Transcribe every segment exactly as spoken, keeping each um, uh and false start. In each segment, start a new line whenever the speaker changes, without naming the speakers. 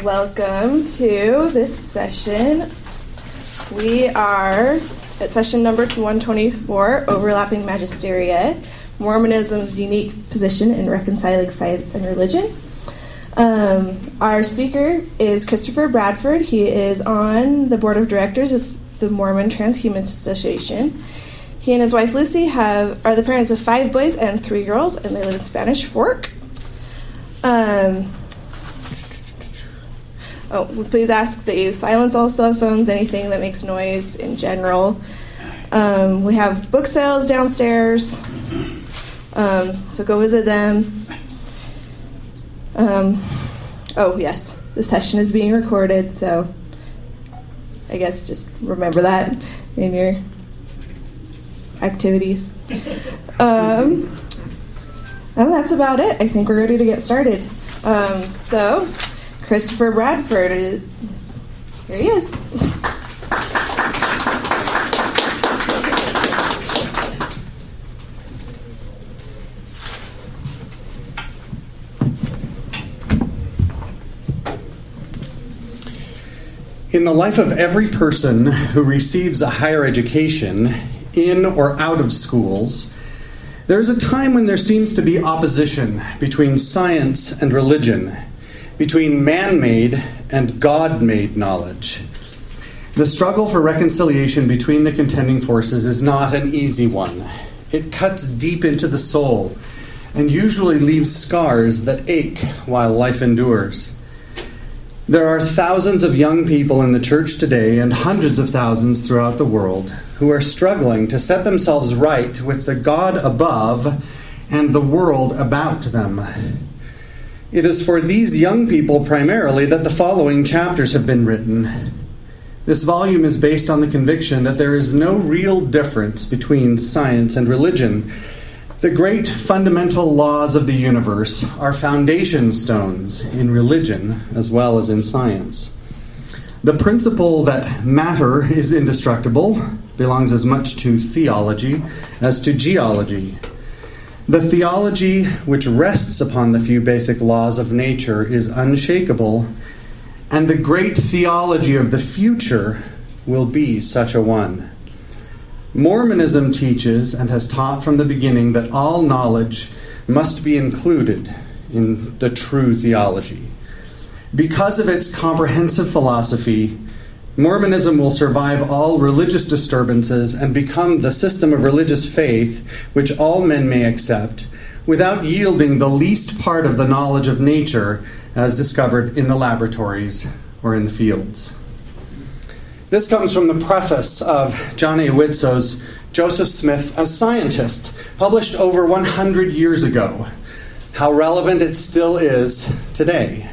Welcome to this session. We are at session number one twenty-four, Overlapping Magisteria, Mormonism's Unique Position in Reconciling Science and Religion. Um, our speaker is Christopher Bradford. He is on the board of directors of the Mormon Transhumanist Association. He and his wife Lucy have are the parents of five boys and three girls, and they live in Spanish Fork. Um, oh, please ask that you silence all cell phones, anything that makes noise in general. Um, we have book sales downstairs, um, so go visit them. Um, oh, yes, the session is being recorded, so I guess just remember that in your activities. Um, well, that's about it. I think we're ready to get started. Um, so, Christopher Bradford, is, here he is.
In the life of every person who receives a higher education, in or out of schools, there is a time when there seems to be opposition between science and religion, between man-made and God-made knowledge. The struggle for reconciliation between the contending forces is not an easy one. It cuts deep into the soul and usually leaves scars that ache while life endures. There are thousands of young people in the church today and hundreds of thousands throughout the world who are struggling to set themselves right with the God above and the world about them. It is for these young people primarily that the following chapters have been written. This volume is based on the conviction that there is no real difference between science and religion. The great fundamental laws of the universe are foundation stones in religion as well as in science. The principle that matter is indestructible belongs as much to theology as to geology. The theology which rests upon the few basic laws of nature is unshakable, and the great theology of the future will be such a one. Mormonism teaches and has taught from the beginning that all knowledge must be included in the true theology. Because of its comprehensive philosophy, Mormonism will survive all religious disturbances and become the system of religious faith which all men may accept without yielding the least part of the knowledge of nature as discovered in the laboratories or in the fields. This comes from the preface of John A. Widsow's Joseph Smith as Scientist, published over one hundred years ago. How relevant it still is today.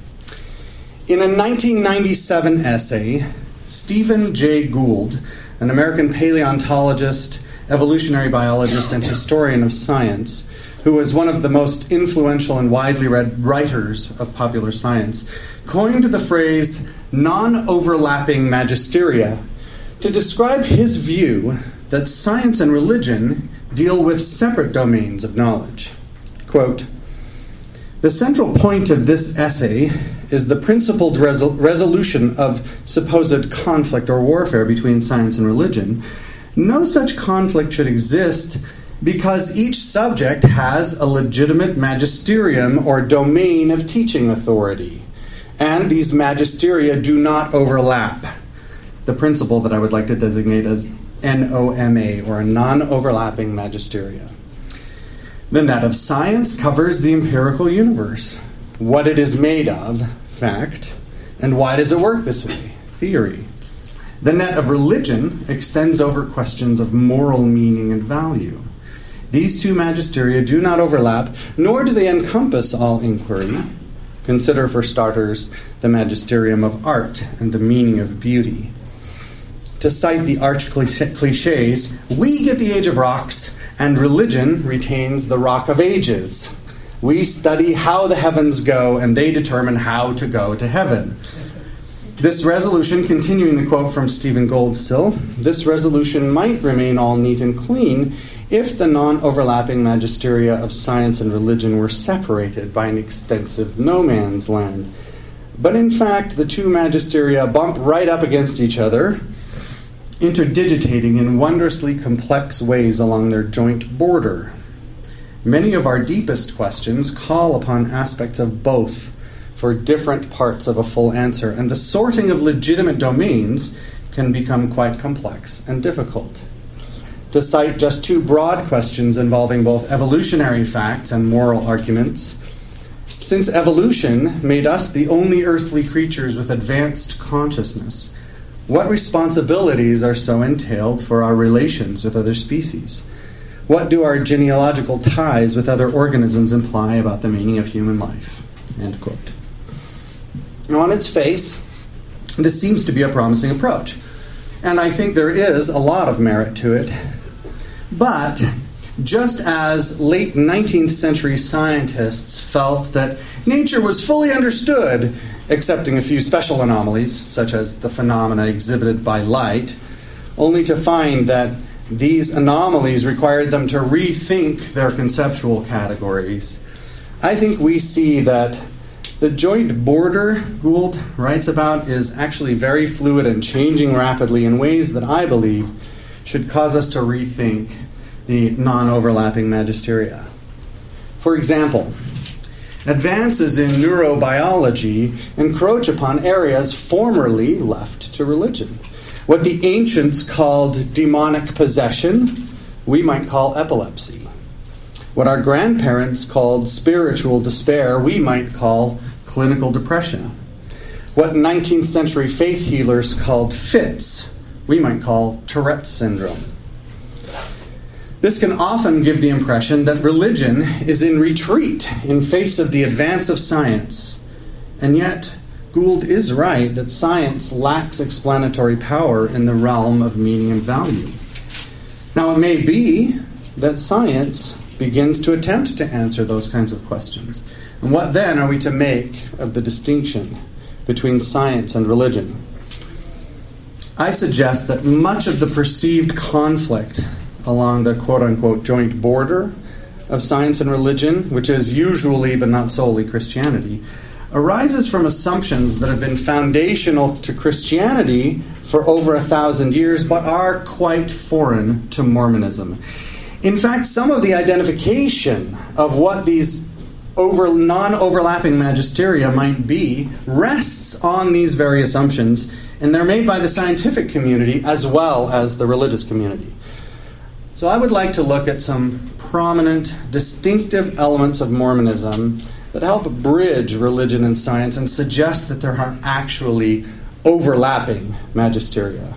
In a nineteen ninety-seven essay, Stephen Jay Gould, an American paleontologist, evolutionary biologist, and historian of science, who was one of the most influential and widely read writers of popular science, coined the phrase non-overlapping magisteria to describe his view that science and religion deal with separate domains of knowledge. Quote, "The central point of this essay is the principled resol- resolution of supposed conflict or warfare between science and religion. No such conflict should exist because each subject has a legitimate magisterium or domain of teaching authority, and these magisteria do not overlap." The principle that I would like to designate as N O M A, or a non-overlapping magisteria. The net of science covers the empirical universe, what it is made of, fact, and why does it work this way, theory. The net of religion extends over questions of moral meaning and value. These two magisteria do not overlap, nor do they encompass all inquiry. Consider, for starters, the magisterium of art and the meaning of beauty. To cite the arch cliches, we get the age of rocks, and religion retains the rock of ages. We study how the heavens go, and they determine how to go to heaven. This resolution, continuing the quote from Stephen Gould still, this resolution might remain all neat and clean if the non-overlapping magisteria of science and religion were separated by an extensive no-man's land. But in fact, the two magisteria bump right up against each other, interdigitating in wondrously complex ways along their joint border. Many of our deepest questions call upon aspects of both for different parts of a full answer, and the sorting of legitimate domains can become quite complex and difficult. To cite just two broad questions involving both evolutionary facts and moral arguments, since evolution made us the only earthly creatures with advanced consciousness, what responsibilities are so entailed for our relations with other species? What do our genealogical ties with other organisms imply about the meaning of human life? End quote. Now, on its face, this seems to be a promising approach, and I think there is a lot of merit to it. But just as late nineteenth century scientists felt that nature was fully understood, excepting a few special anomalies, such as the phenomena exhibited by light, only to find that these anomalies required them to rethink their conceptual categories, I think we see that the joint border Gould writes about is actually very fluid and changing rapidly in ways that I believe should cause us to rethink the non-overlapping magisteria. For example, advances in neurobiology encroach upon areas formerly left to religion. What the ancients called demonic possession, we might call epilepsy. What our grandparents called spiritual despair, we might call clinical depression. What nineteenth century faith healers called fits, we might call Tourette's syndrome. This can often give the impression that religion is in retreat in face of the advance of science. And yet, Gould is right that science lacks explanatory power in the realm of meaning and value. Now, it may be that science begins to attempt to answer those kinds of questions. And what then are we to make of the distinction between science and religion? I suggest that much of the perceived conflict along the quote-unquote joint border of science and religion, which is usually but not solely Christianity, arises from assumptions that have been foundational to Christianity for over a thousand years, but are quite foreign to Mormonism. In fact, some of the identification of what these over non-overlapping magisteria might be rests on these very assumptions, and they're made by the scientific community as well as the religious community. So I would like to look at some prominent, distinctive elements of Mormonism that help bridge religion and science and suggest that there are actually overlapping magisteria.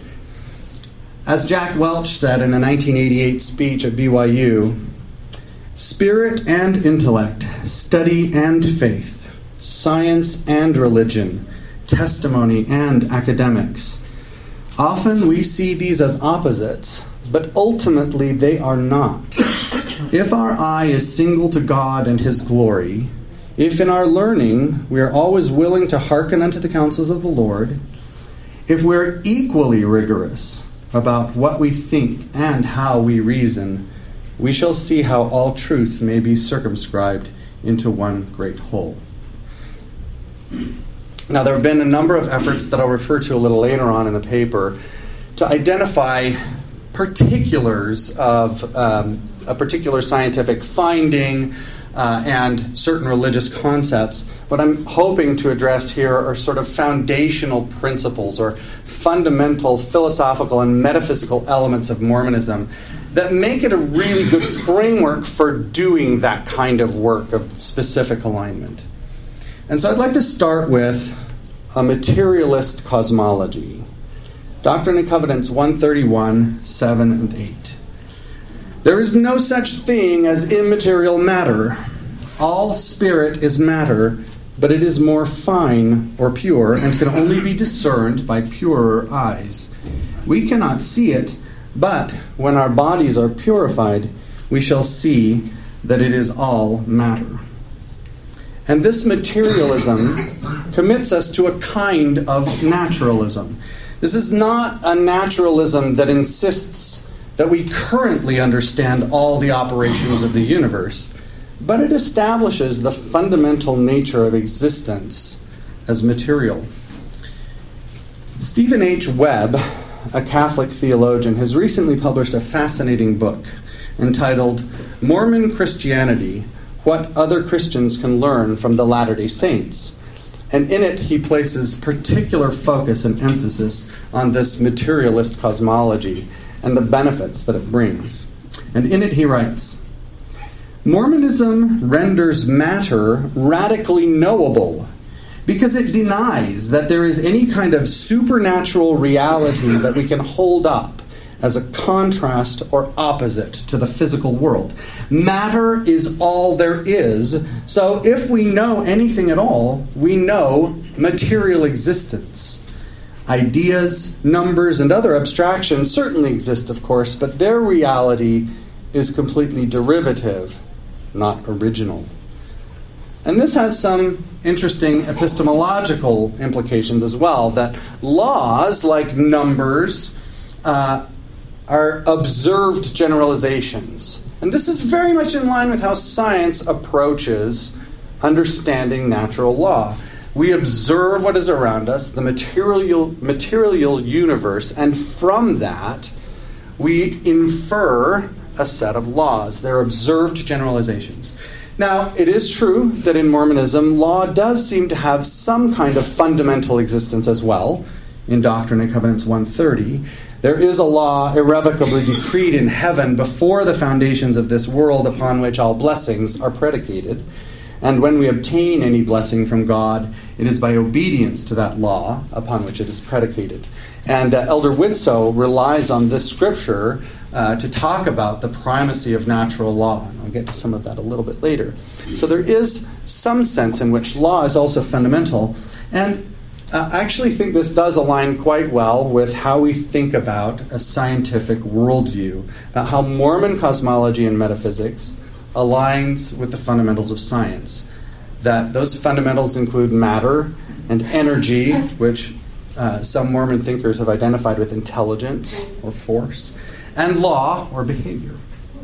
As Jack Welch said in a nineteen eighty-eight speech at B Y U, spirit and intellect, study and faith, science and religion, testimony and academics. Often we see these as opposites, but ultimately they are not. If our eye is single to God and His glory, if in our learning we are always willing to hearken unto the counsels of the Lord, if we're equally rigorous about what we think and how we reason, we shall see how all truth may be circumscribed into one great whole. Now, there have been a number of efforts that I'll refer to a little later on in the paper to identify particulars of um, a particular scientific finding uh, and certain religious concepts. What I'm hoping to address here are sort of foundational principles or fundamental philosophical and metaphysical elements of Mormonism that make it a really good framework for doing that kind of work of specific alignment. And so I'd like to start with a materialist cosmology. Doctrine and Covenants one thirty-one, seven and eight. There is no such thing as immaterial matter. All spirit is matter, but it is more fine or pure and can only be discerned by purer eyes. We cannot see it, but when our bodies are purified, we shall see that it is all matter. And this materialism commits us to a kind of naturalism. This is not a naturalism that insists that we currently understand all the operations of the universe, but it establishes the fundamental nature of existence as material. Stephen H. Webb, a Catholic theologian, has recently published a fascinating book entitled Mormon Christianity: What Other Christians Can Learn from the Latter-day Saints. And in it, he places particular focus and emphasis on this materialist cosmology and the benefits that it brings. And in it, he writes, Mormonism renders matter radically knowable because it denies that there is any kind of supernatural reality that we can hold up as a contrast or opposite to the physical world. Matter is all there is, so if we know anything at all, we know material existence. Ideas, numbers, and other abstractions certainly exist, of course, but their reality is completely derivative, not original. And this has some interesting epistemological implications as well, that laws like numbers uh, are observed generalizations. And this is very much in line with how science approaches understanding natural law. We observe what is around us, the material, material universe, and from that we infer a set of laws. They're observed generalizations. Now, it is true that in Mormonism, law does seem to have some kind of fundamental existence as well. In Doctrine and Covenants one thirty, there is a law irrevocably decreed in heaven before the foundations of this world upon which all blessings are predicated. And when we obtain any blessing from God, it is by obedience to that law upon which it is predicated. And uh, Elder Widsoe relies on this scripture uh, to talk about the primacy of natural law. And I'll get to some of that a little bit later. So there is some sense in which law is also fundamental. And uh, I actually think this does align quite well with how we think about a scientific worldview, about how Mormon cosmology and metaphysics aligns with the fundamentals of science. That those fundamentals include matter and energy, which uh, some Mormon thinkers have identified with intelligence or force, and law or behavior.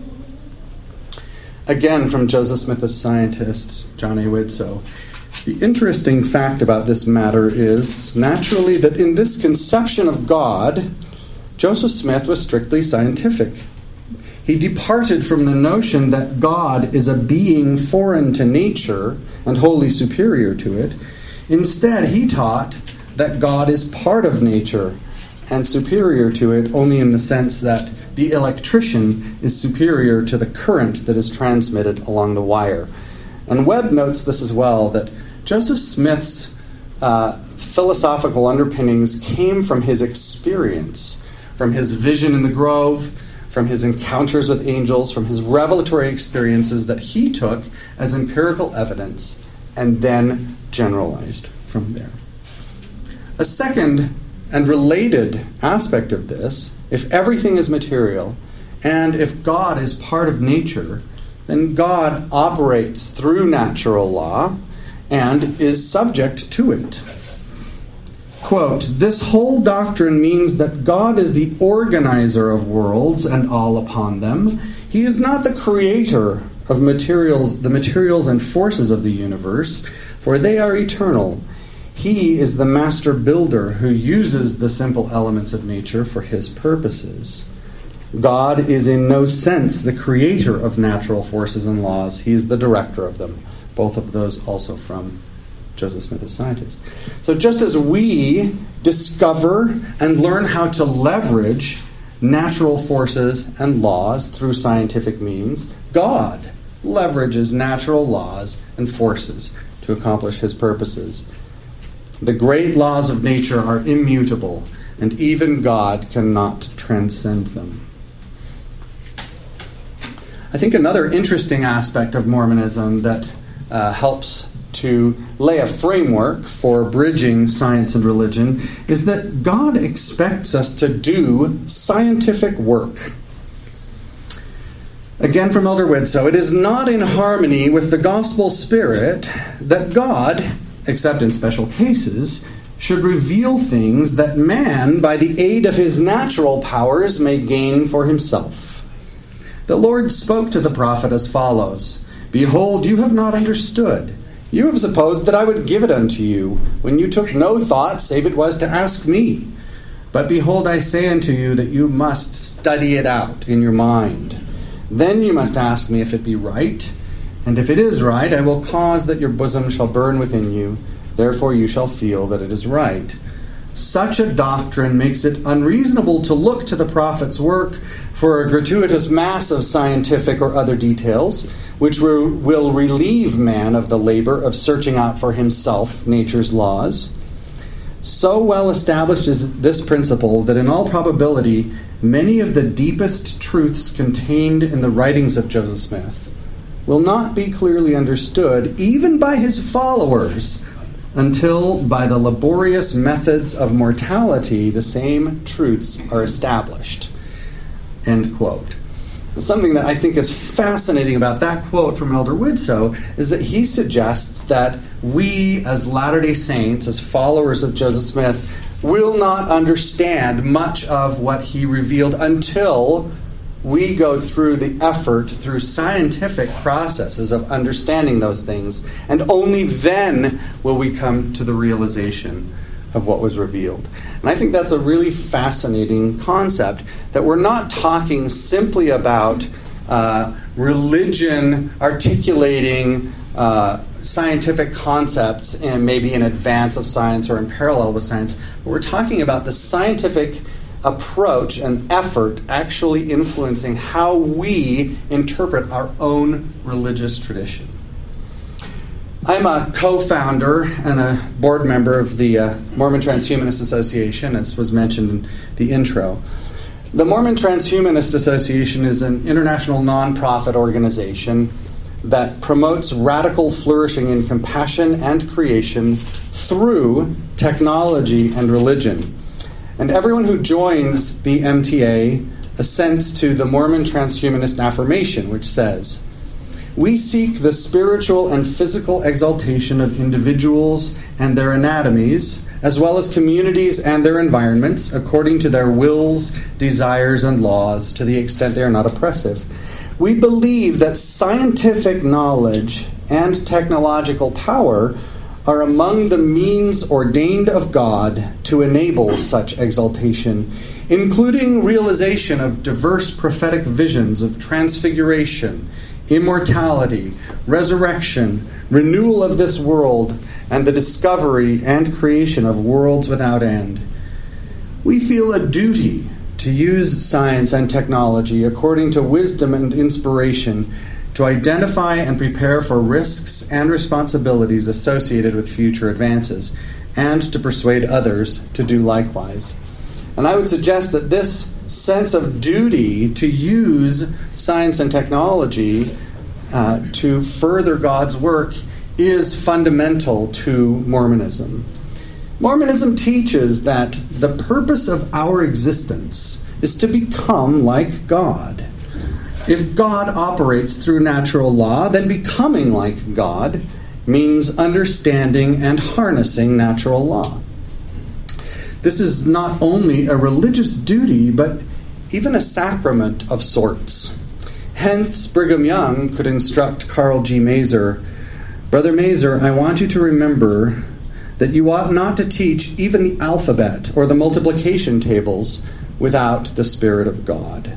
Again, from Joseph Smith, the scientist, John A. Widsoe, the interesting fact about this matter is, naturally, that in this conception of God, Joseph Smith was strictly scientific. He departed from the notion that God is a being foreign to nature and wholly superior to it. Instead, he taught that God is part of nature and superior to it only in the sense that the electrician is superior to the current that is transmitted along the wire. And Webb notes this as well, that Joseph Smith's uh, philosophical underpinnings came from his experience, from his vision in the grove, from his encounters with angels, from his revelatory experiences that he took as empirical evidence and then generalized from there. A second and related aspect of this, if everything is material and if God is part of nature, then God operates through natural law and is subject to it. Quote, this whole doctrine means that God is the organizer of worlds and all upon them. He is not the creator of materials, the materials and forces of the universe, for they are eternal. He is the master builder who uses the simple elements of nature for his purposes. God is in no sense the creator of natural forces and laws. He is the director of them. Both of those also from Joseph Smith, a scientist. So just as we discover and learn how to leverage natural forces and laws through scientific means, God leverages natural laws and forces to accomplish his purposes. The great laws of nature are immutable, and even God cannot transcend them. I think another interesting aspect of Mormonism that uh, helps to lay a framework for bridging science and religion is that God expects us to do scientific work. Again from Elder Widsoe, it is not in harmony with the gospel spirit that God, except in special cases, should reveal things that man, by the aid of his natural powers, may gain for himself. The Lord spoke to the prophet as follows, behold, you have not understood, You have supposed that I would give it unto you, when you took no thought, save it was to ask me. But behold, I say unto you that you must study it out in your mind. Then you must ask me if it be right. And if it is right, I will cause that your bosom shall burn within you. Therefore you shall feel that it is right. Such a doctrine makes it unreasonable to look to the prophet's work for a gratuitous mass of scientific or other details, which will relieve man of the labor of searching out for himself nature's laws. So well established is this principle that in all probability many of the deepest truths contained in the writings of Joseph Smith will not be clearly understood even by his followers until by the laborious methods of mortality the same truths are established. End quote. Something that I think is fascinating about that quote from Elder Widtsoe is that he suggests that we, as Latter-day Saints, as followers of Joseph Smith, will not understand much of what he revealed until we go through the effort, through scientific processes of understanding those things, and only then will we come to the realization of what was revealed. And I think that's a really fascinating concept, that we're not talking simply about uh, religion articulating uh, scientific concepts and maybe in advance of science or in parallel with science, but we're talking about the scientific approach and effort actually influencing how we interpret our own religious tradition. I'm a co-founder and a board member of the uh, Mormon Transhumanist Association, as was mentioned in the intro. The Mormon Transhumanist Association is an international nonprofit organization that promotes radical flourishing in compassion and creation through technology and religion. And everyone who joins the M T A assents to the Mormon Transhumanist Affirmation, which says, "We seek the spiritual and physical exaltation of individuals and their anatomies, as well as communities and their environments, according to their wills, desires, and laws, to the extent they are not oppressive. We believe that scientific knowledge and technological power are among the means ordained of God to enable such exaltation, including realization of diverse prophetic visions of transfiguration, immortality, resurrection, renewal of this world, and the discovery and creation of worlds without end. We feel a duty to use science and technology according to wisdom and inspiration to identify and prepare for risks and responsibilities associated with future advances, and to persuade others to do likewise." And I would suggest that this sense of duty to use science and technology uh, to further God's work is fundamental to Mormonism. Mormonism teaches that the purpose of our existence is to become like God. If God operates through natural law, then becoming like God means understanding and harnessing natural law. This is not only a religious duty, but even a sacrament of sorts. Hence, Brigham Young could instruct Carl G. Mazer, "Brother Mazer, I want you to remember that you ought not to teach even the alphabet or the multiplication tables without the Spirit of God."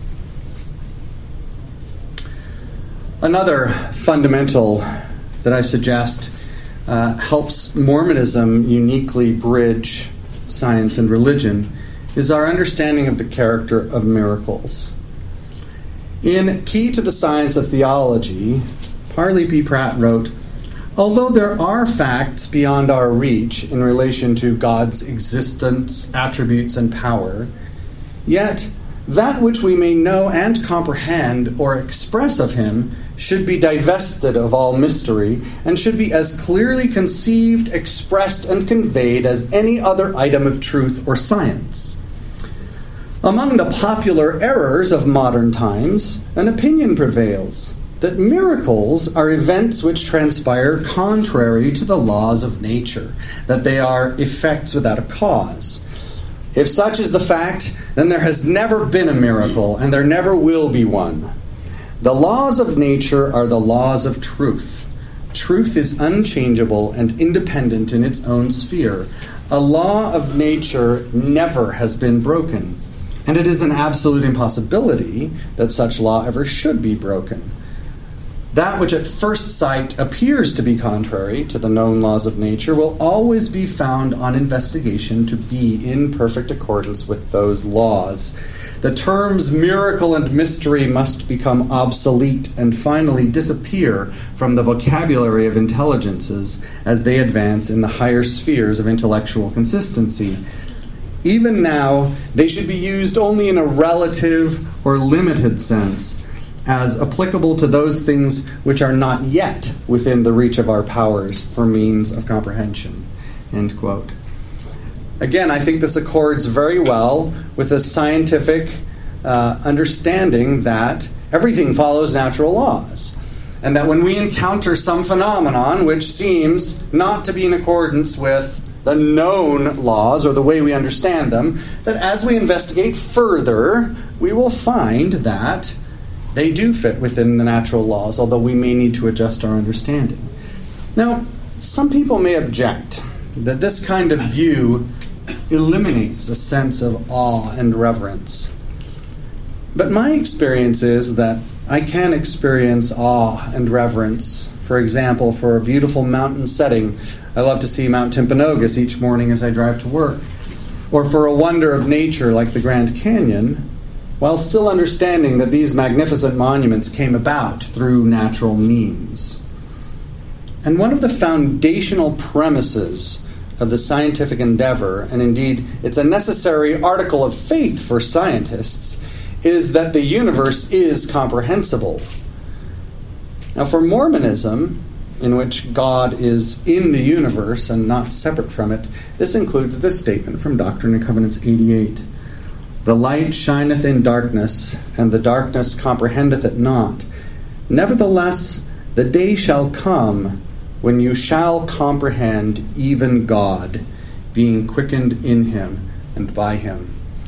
Another fundamental that I suggest uh, helps Mormonism uniquely bridge science and religion is our understanding of the character of miracles. In Key to the Science of Theology, Parley P. Pratt wrote, "Although there are facts beyond our reach in relation to God's existence, attributes, and power, yet that which we may know and comprehend or express of him should be divested of all mystery and should be as clearly conceived, expressed, and conveyed as any other item of truth or science. Among the popular errors of modern times, an opinion prevails that miracles are events which transpire contrary to the laws of nature, that they are effects without a cause. If such is the fact, then there has never been a miracle, and there never will be one. The laws of nature are the laws of truth, truth is unchangeable and independent in its own sphere. A law of nature never has been broken, and it is an absolute impossibility that such law ever should be broken. That which at first sight appears to be contrary to the known laws of nature will always be found on investigation to be in perfect accordance with those laws. The terms miracle and mystery must become obsolete and finally disappear from the vocabulary of intelligences as they advance in the higher spheres of intellectual consistency. Even now, they should be used only in a relative or limited sense, as applicable to those things which are not yet within the reach of our powers for means of comprehension." End quote. Again, I think this accords very well with a scientific uh, understanding that everything follows natural laws, and that when we encounter some phenomenon which seems not to be in accordance with the known laws or the way we understand them, that as we investigate further, we will find that they do fit within the natural laws, although we may need to adjust our understanding. Now, some people may object that this kind of view eliminates a sense of awe and reverence. But my experience is that I can experience awe and reverence. For example, for a beautiful mountain setting, I love to see Mount Timpanogos each morning as I drive to work. Or for a wonder of nature like the Grand Canyon, while still understanding that these magnificent monuments came about through natural means. And one of the foundational premises of the scientific endeavor, and indeed it's a necessary article of faith for scientists, is that the universe is comprehensible. Now, for Mormonism, in which God is in the universe and not separate from it, this includes this statement from Doctrine and Covenants eighty-eight. "The light shineth in darkness, and the darkness comprehendeth it not. Nevertheless, the day shall come when you shall comprehend even God, being quickened in him and by him."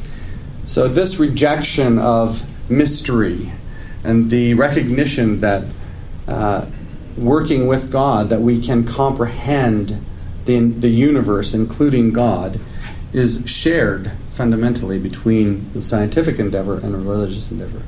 So this rejection of mystery and the recognition that uh, working with God, that we can comprehend the, the universe, including God, is shared fundamentally between the scientific endeavor and a religious endeavor.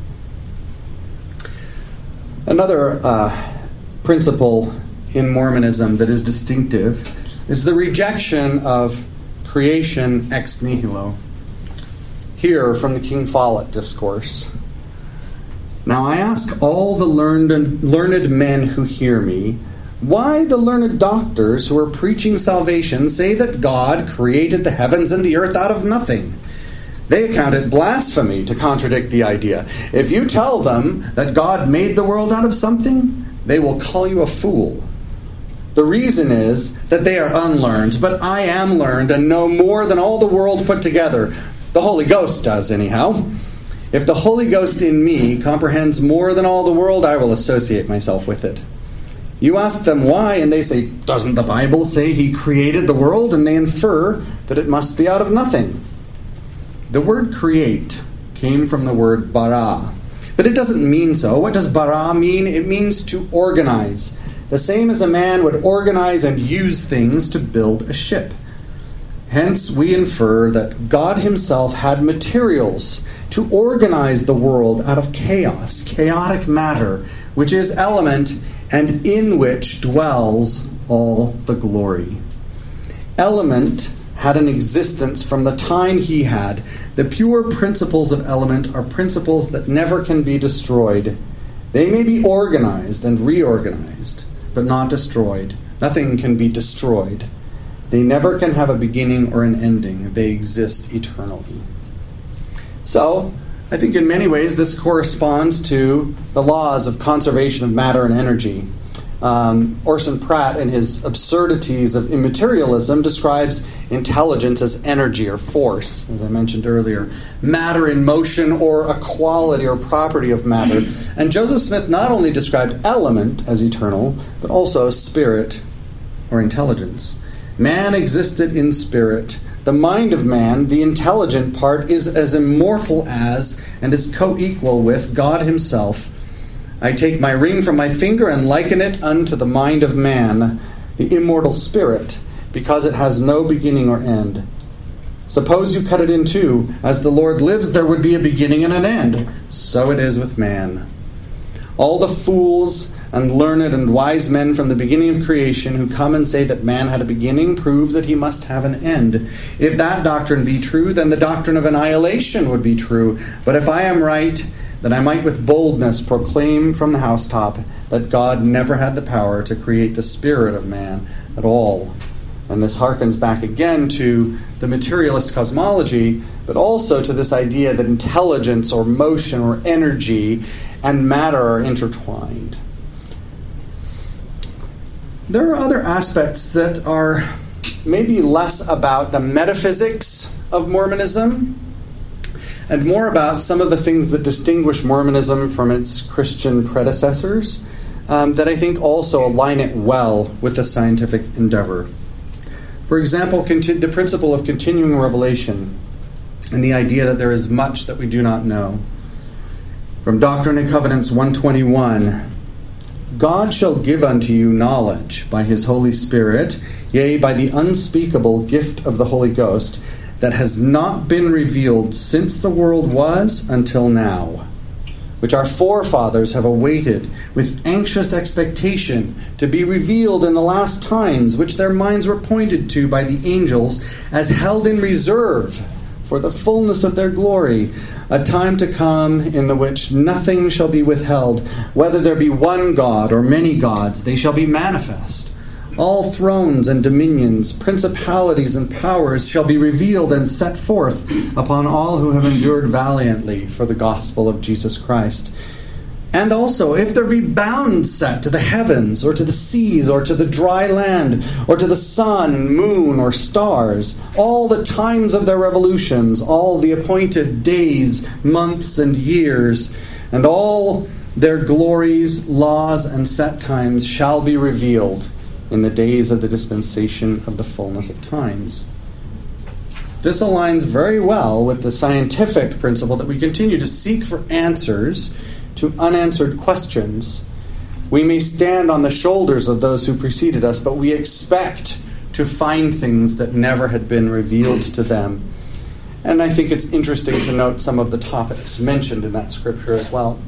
Another uh, principle in Mormonism that is distinctive is the rejection of creation ex nihilo. Here from the King Follett Discourse. "Now I ask all the learned, learned men who hear me, why the learned doctors who are preaching salvation say that God created the heavens and the earth out of nothing? They account it blasphemy to contradict the idea. If you tell them that God made the world out of something, they will call you a fool. The reason is that they are unlearned, but I am learned and know more than all the world put together. The Holy Ghost does, anyhow. If the Holy Ghost in me comprehends more than all the world, I will associate myself with it. You ask them why, and they say, doesn't the Bible say he created the world? And they infer that it must be out of nothing. The word create came from the word bara, but it doesn't mean so. What does bara mean? It means to organize, the same as a man would organize and use things to build a ship. Hence, we infer that God himself had materials to organize the world out of chaos, chaotic matter, which is element and in which dwells all the glory. Element had an existence from the time he had. The pure principles of element are principles that never can be destroyed. They may be organized and reorganized, but not destroyed. Nothing can be destroyed. They never can have a beginning or an ending. They exist eternally. So, I think in many ways this corresponds to the laws of conservation of matter and energy. Um, Orson Pratt, in his Absurdities of Immaterialism, describes intelligence as energy or force, as I mentioned earlier, matter in motion or a quality or property of matter. And Joseph Smith not only described element as eternal, but also spirit or intelligence. Man existed in spirit. The mind of man, the intelligent part, is as immortal as and is co-equal with God himself. I take my ring from my finger and liken it unto the mind of man, the immortal spirit, because it has no beginning or end. Suppose you cut it in two. As the Lord lives, there would be a beginning and an end. So it is with man. All the fools and learned and wise men from the beginning of creation who come and say that man had a beginning prove that he must have an end. If that doctrine be true, then the doctrine of annihilation would be true. But if I am right, then I might with boldness proclaim from the housetop that God never had the power to create the spirit of man at all. And this harkens back again to the materialist cosmology, but also to this idea that intelligence or motion or energy and matter are intertwined. There are other aspects that are maybe less about the metaphysics of Mormonism and more about some of the things that distinguish Mormonism from its Christian predecessors um, that I think also align it well with the scientific endeavor. For example, conti- the principle of continuing revelation and the idea that there is much that we do not know. From Doctrine and Covenants one twenty-one, God shall give unto you knowledge by his Holy Spirit, yea, by the unspeakable gift of the Holy Ghost, that has not been revealed since the world was until now, which our forefathers have awaited with anxious expectation to be revealed in the last times, which their minds were pointed to by the angels as held in reserve for the fullness of their glory, a time to come in the which nothing shall be withheld, whether there be one God or many gods, they shall be manifest. All thrones and dominions, principalities and powers shall be revealed and set forth upon all who have endured valiantly for the gospel of Jesus Christ. And also, if there be bounds set to the heavens, or to the seas, or to the dry land, or to the sun, moon, or stars, all the times of their revolutions, all the appointed days, months, and years, and all their glories, laws, and set times shall be revealed in the days of the dispensation of the fullness of times. This aligns very well with the scientific principle that we continue to seek for answers to unanswered questions. We may stand on the shoulders of those who preceded us, but we expect to find things that never had been revealed to them. And I think it's interesting to note some of the topics mentioned in that scripture as well.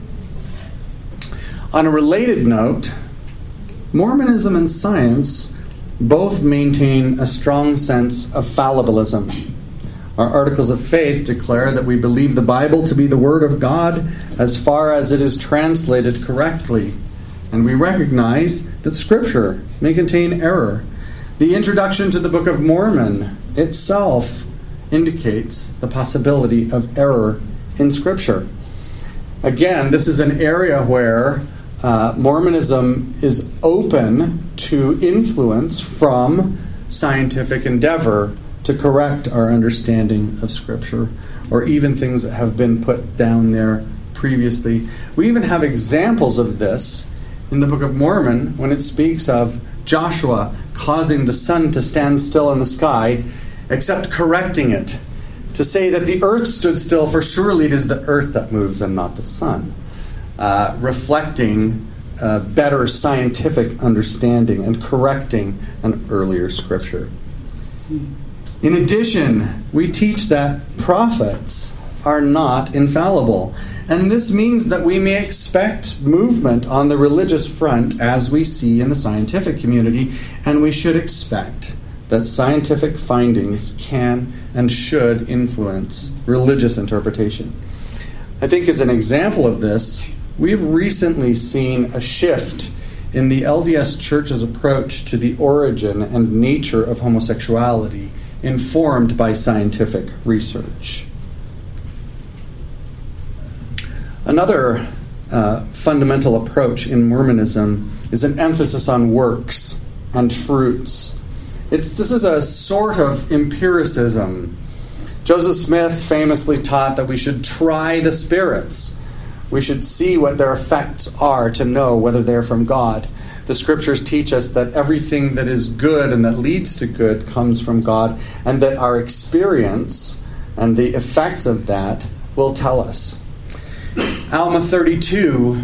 On a related note, Mormonism and science both maintain a strong sense of fallibilism. Our articles of faith declare that we believe the Bible to be the Word of God as far as it is translated correctly, and we recognize that Scripture may contain error. The introduction to the Book of Mormon itself indicates the possibility of error in Scripture. Again, this is an area where uh, Mormonism is open to influence from scientific endeavor to correct our understanding of Scripture, or even things that have been put down there previously. We even have examples of this in the Book of Mormon when it speaks of Joshua causing the sun to stand still in the sky, except correcting it to say that the earth stood still, for surely it is the earth that moves and not the sun, uh, reflecting uh, better scientific understanding and correcting an earlier Scripture. In addition, we teach that prophets are not infallible. And this means that we may expect movement on the religious front as we see in the scientific community, and we should expect that scientific findings can and should influence religious interpretation. I think as an example of this, we've recently seen a shift in the L D S Church's approach to the origin and nature of homosexuality, informed by scientific research. Another uh, fundamental approach in Mormonism is an emphasis on works and fruits. It's, this is a sort of empiricism. Joseph Smith famously taught that we should try the spirits. We should see what their effects are to know whether they're from God. The Scriptures teach us that everything that is good and that leads to good comes from God, and that our experience and the effects of that will tell us. Alma thirty-two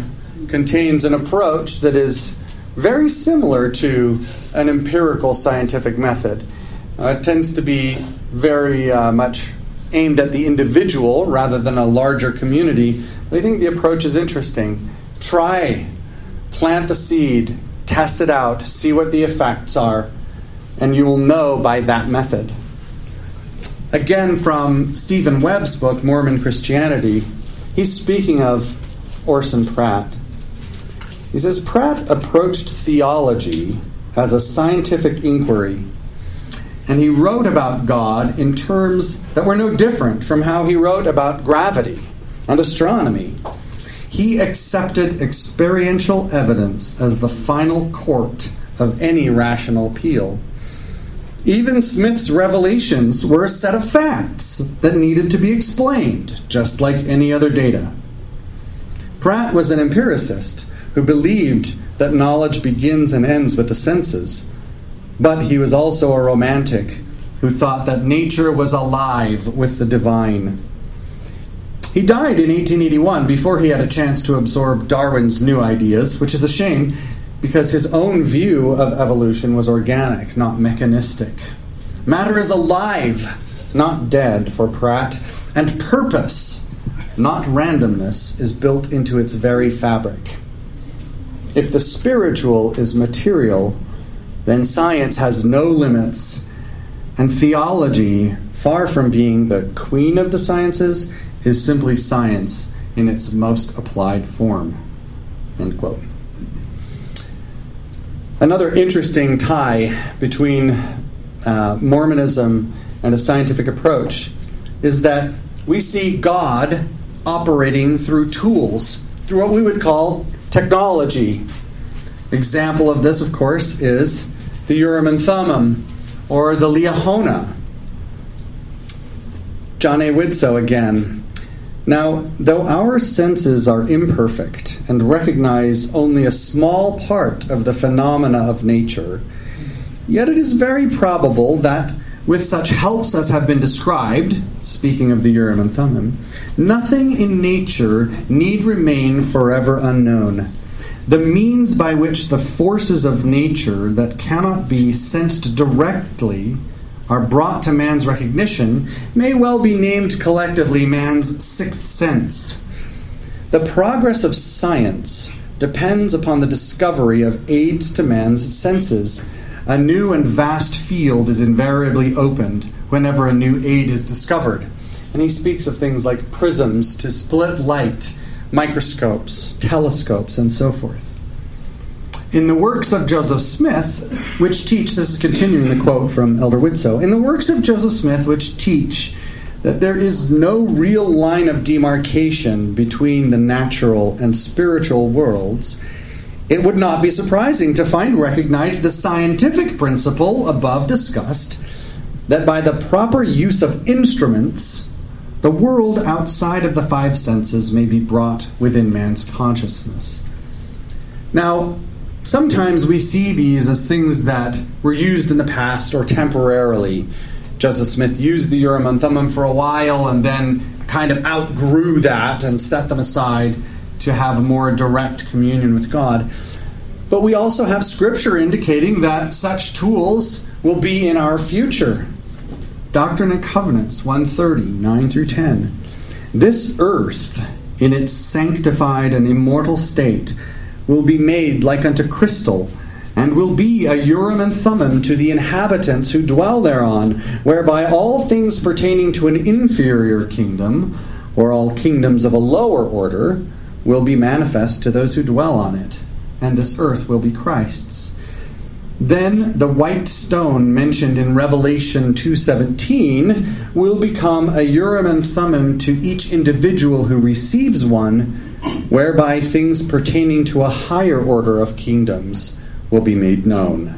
contains an approach that is very similar to an empirical scientific method. Uh, it tends to be very uh, much aimed at the individual rather than a larger community. But I think the approach is interesting. Try, plant the seed, test it out, see what the effects are, and you will know by that method. Again, from Stephen Webb's book, Mormon Christianity, he's speaking of Orson Pratt. He says, Pratt approached theology as a scientific inquiry, and he wrote about God in terms that were no different from how he wrote about gravity and astronomy. He accepted experiential evidence as the final court of any rational appeal. Even Smith's revelations were a set of facts that needed to be explained, just like any other data. Pratt was an empiricist who believed that knowledge begins and ends with the senses, but he was also a romantic who thought that nature was alive with the divine. He died in eighteen eighty-one before he had a chance to absorb Darwin's new ideas, which is a shame because his own view of evolution was organic, not mechanistic. Matter is alive, not dead, for Pratt, and purpose, not randomness, is built into its very fabric. If the spiritual is material, then science has no limits, and theology, far from being the queen of the sciences, is simply science in its most applied form. End quote. Another interesting tie between uh, Mormonism and a scientific approach is that we see God operating through tools, through what we would call technology. Example of this, of course, is the Urim and Thummim, or the Liahona. John A. Widtsoe again. Now, though our senses are imperfect and recognize only a small part of the phenomena of nature, yet it is very probable that, with such helps as have been described, speaking of the Urim and Thummim, nothing in nature need remain forever unknown. The means by which the forces of nature that cannot be sensed directly are brought to man's recognition may well be named collectively man's sixth sense. The progress of science depends upon the discovery of aids to man's senses. A new and vast field is invariably opened whenever a new aid is discovered. And he speaks of things like prisms to split light, microscopes, telescopes, and so forth. In the works of Joseph Smith, which teach, this is continuing the quote from Elder Widtsoe, in the works of Joseph Smith, which teach that there is no real line of demarcation between the natural and spiritual worlds, it would not be surprising to find recognized the scientific principle above discussed, that by the proper use of instruments, the world outside of the five senses may be brought within man's consciousness. Now, sometimes we see these as things that were used in the past or temporarily. Joseph Smith used the Urim and Thummim for a while and then kind of outgrew that and set them aside to have a more direct communion with God. But we also have Scripture indicating that such tools will be in our future. Doctrine and Covenants one thirty, nine through ten. This earth, in its sanctified and immortal state, will be made like unto crystal, and will be a Urim and Thummim to the inhabitants who dwell thereon, whereby all things pertaining to an inferior kingdom, or all kingdoms of a lower order, will be manifest to those who dwell on it, and this earth will be Christ's. Then the white stone mentioned in Revelation two seventeen will become a Urim and Thummim to each individual who receives one, whereby things pertaining to a higher order of kingdoms will be made known.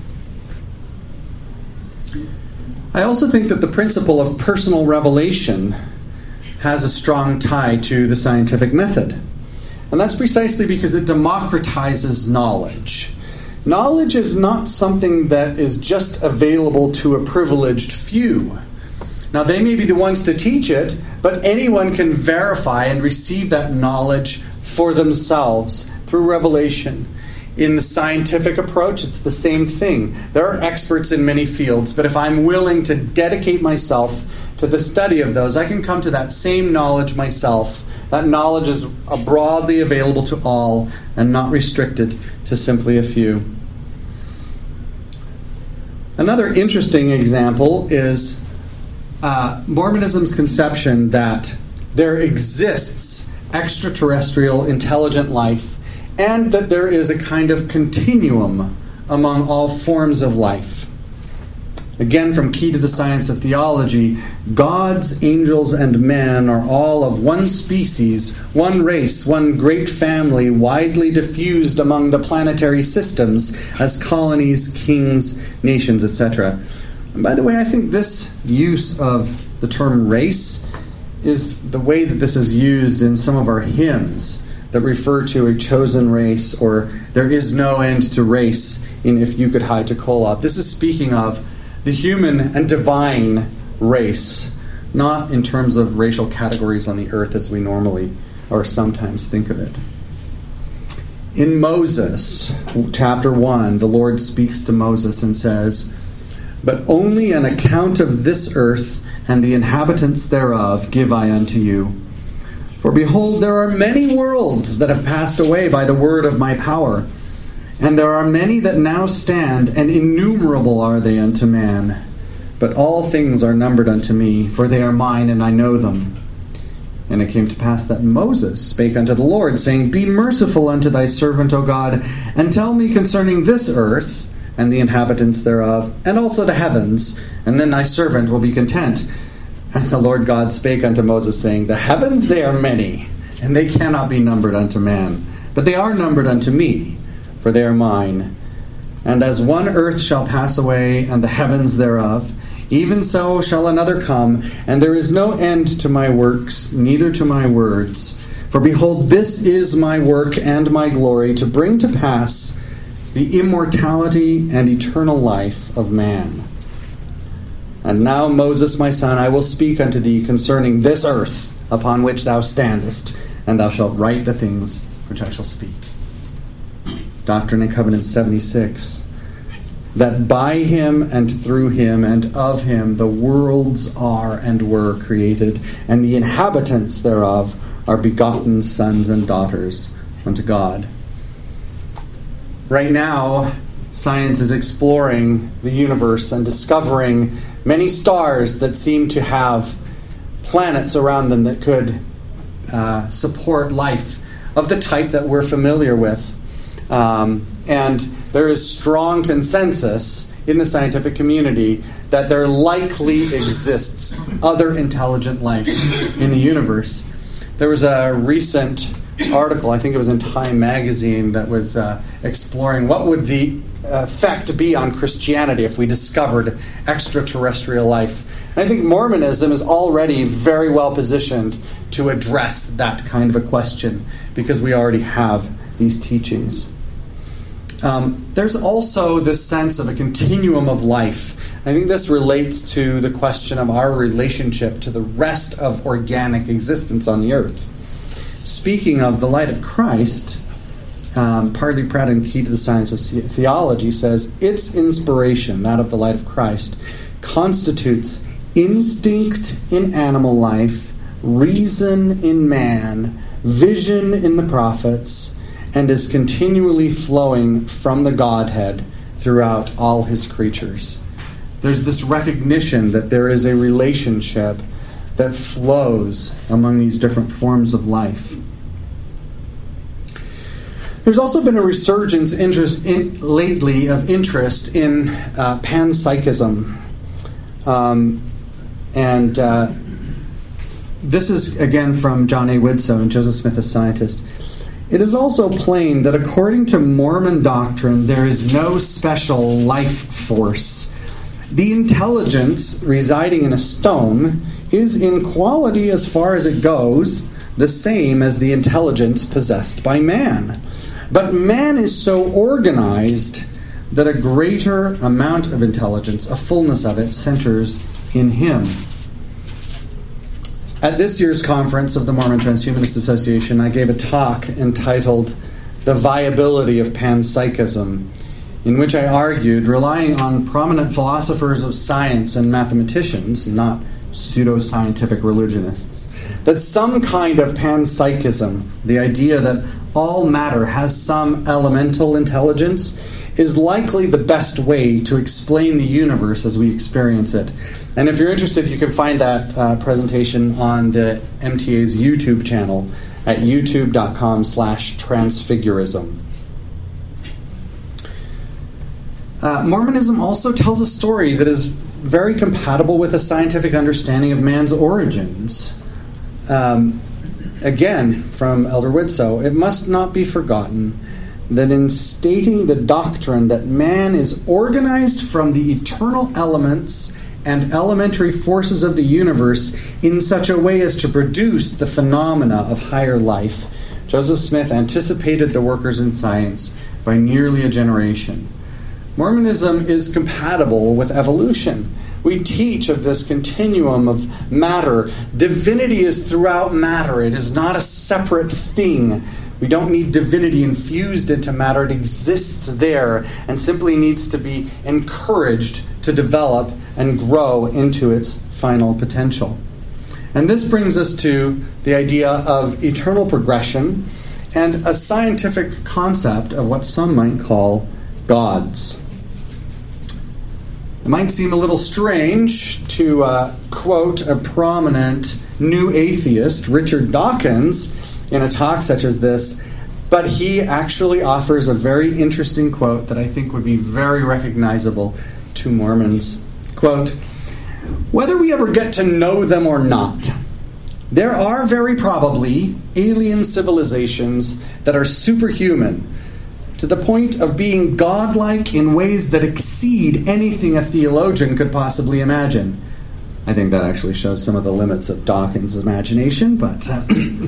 I also think that the principle of personal revelation has a strong tie to the scientific method. And that's precisely because it democratizes knowledge. Knowledge is not something that is just available to a privileged few. Now, they may be the ones to teach it, but anyone can verify and receive that knowledge for themselves through revelation. In the scientific approach, it's the same thing. There are experts in many fields, but if I'm willing to dedicate myself to the study of those, I can come to that same knowledge myself. That knowledge is broadly available to all and not restricted to simply a few. Another interesting example is uh, Mormonism's conception that there exists extraterrestrial intelligent life and that there is a kind of continuum among all forms of life. Again, from Key to the Science of Theology, gods, angels, and men are all of one species, one race, one great family, widely diffused among the planetary systems as colonies, kings, nations, et cetera. And by the way, I think this use of the term race is the way that this is used in some of our hymns that refer to a chosen race, or there is no end to race in If You Could Hide to Kolob. This is speaking of the human and divine race, not in terms of racial categories on the earth as we normally or sometimes think of it. In Moses, chapter one, the Lord speaks to Moses and says, "But only an account of this earth and the inhabitants thereof give I unto you. For behold, there are many worlds that have passed away by the word of my power, and there are many that now stand, and innumerable are they unto man. But all things are numbered unto me, for they are mine, and I know them. And it came to pass that Moses spake unto the Lord, saying, Be merciful unto thy servant, O God, and tell me concerning this earth, and the inhabitants thereof, and also the heavens, and then thy servant will be content. And the Lord God spake unto Moses, saying, The heavens, they are many, and they cannot be numbered unto man. But they are numbered unto me, for they are mine. And as one earth shall pass away, and the heavens thereof, even so shall another come, and there is no end to my works, neither to my words. For behold, this is my work and my glory, to bring to pass the immortality and eternal life of man. And now, Moses, my son, I will speak unto thee concerning this earth upon which thou standest, and thou shalt write the things which I shall speak." Doctrine and Covenants seventy-six. That by him and through him and of him the worlds are and were created, and the inhabitants thereof are begotten sons and daughters unto God. Right now, science is exploring the universe and discovering many stars that seem to have planets around them that could uh, support life of the type that we're familiar with. Um, and there is strong consensus in the scientific community that there likely exists other intelligent life in the universe. There was a recent article, I think it was in Time magazine, that was uh, exploring what would the effect be on Christianity if we discovered extraterrestrial life. And I think Mormonism is already very well positioned to address that kind of a question because we already have these teachings. Um, there's also this sense of a continuum of life. I think this relates to the question of our relationship to the rest of organic existence on the earth. Speaking of the light of Christ, um, Parley Pratt in Key to the Science of Theology says, its inspiration, that of the light of Christ, constitutes instinct in animal life, reason in man, vision in the prophets, and is continually flowing from the Godhead throughout all his creatures. There's this recognition that there is a relationship that flows among these different forms of life. There's also been a resurgence interest in, lately of interest in uh, panpsychism. Um, and uh, this is, again, from John A. Widtsoe and Joseph Smith, a scientist. It is also plain that according to Mormon doctrine, there is no special life force. The intelligence residing in a stone is in quality, as far as it goes, the same as the intelligence possessed by man. But man is so organized that a greater amount of intelligence, a fullness of it, centers in him. At this year's conference of the Mormon Transhumanist Association, I gave a talk entitled The Viability of Panpsychism, in which I argued, relying on prominent philosophers of science and mathematicians, not pseudoscientific religionists, that some kind of panpsychism, the idea that all matter has some elemental intelligence, is likely the best way to explain the universe as we experience it. And if you're interested, you can find that uh, presentation on the M T A's YouTube channel at youtube.com slash transfigurism. Uh, Mormonism also tells a story that is very compatible with a scientific understanding of man's origins. Um, again, from Elder Widtsoe, it must not be forgotten that in stating the doctrine that man is organized from the eternal elements and elementary forces of the universe in such a way as to produce the phenomena of higher life, Joseph Smith anticipated the workers in science by nearly a generation. Mormonism is compatible with evolution. We teach of this continuum of matter. Divinity is throughout matter. It is not a separate thing. We don't need divinity infused into matter. It exists there and simply needs to be encouraged to develop and grow into its final potential. And this brings us to the idea of eternal progression and a scientific concept of what some might call gods. It might seem a little strange to uh, quote a prominent new atheist, Richard Dawkins, in a talk such as this, but he actually offers a very interesting quote that I think would be very recognizable to Mormons. Quote, "Whether we ever get to know them or not, there are very probably alien civilizations that are superhuman, to the point of being godlike in ways that exceed anything a theologian could possibly imagine." I think that actually shows some of the limits of Dawkins' imagination, but uh,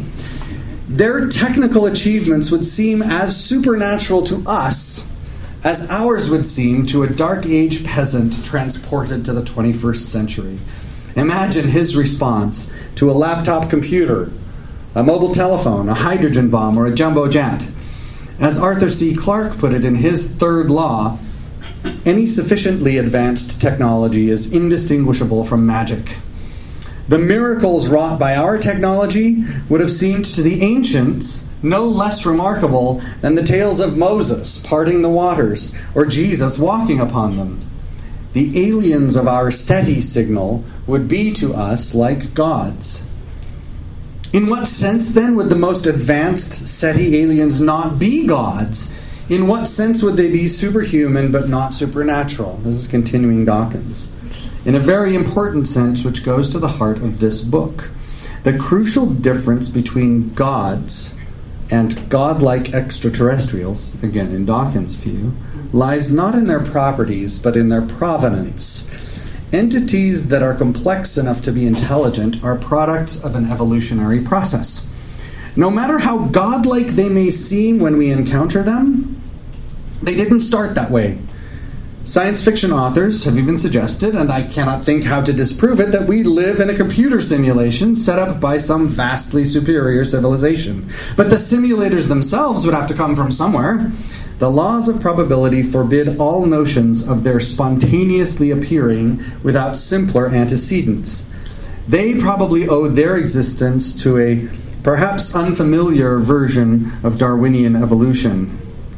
their technical achievements would seem as supernatural to us as ours would seem to a Dark Age peasant transported to the twenty-first century. Imagine his response to a laptop computer, a mobile telephone, a hydrogen bomb, or a jumbo jet. As Arthur C. Clarke put it in his Third Law, any sufficiently advanced technology is indistinguishable from magic. The miracles wrought by our technology would have seemed to the ancients no less remarkable than the tales of Moses parting the waters or Jesus walking upon them. The aliens of our SETI signal would be to us like gods. In what sense, then, would the most advanced SETI aliens not be gods? In what sense would they be superhuman but not supernatural? This is continuing Dawkins. In a very important sense, which goes to the heart of this book. The crucial difference between gods and godlike extraterrestrials, again in Dawkins' view, lies not in their properties but in their provenance. Entities that are complex enough to be intelligent are products of an evolutionary process. No matter how godlike they may seem when we encounter them, they didn't start that way. Science fiction authors have even suggested, and I cannot think how to disprove it, that we live in a computer simulation set up by some vastly superior civilization. But the simulators themselves would have to come from somewhere. The laws of probability forbid all notions of their spontaneously appearing without simpler antecedents. They probably owe their existence to a perhaps unfamiliar version of Darwinian evolution.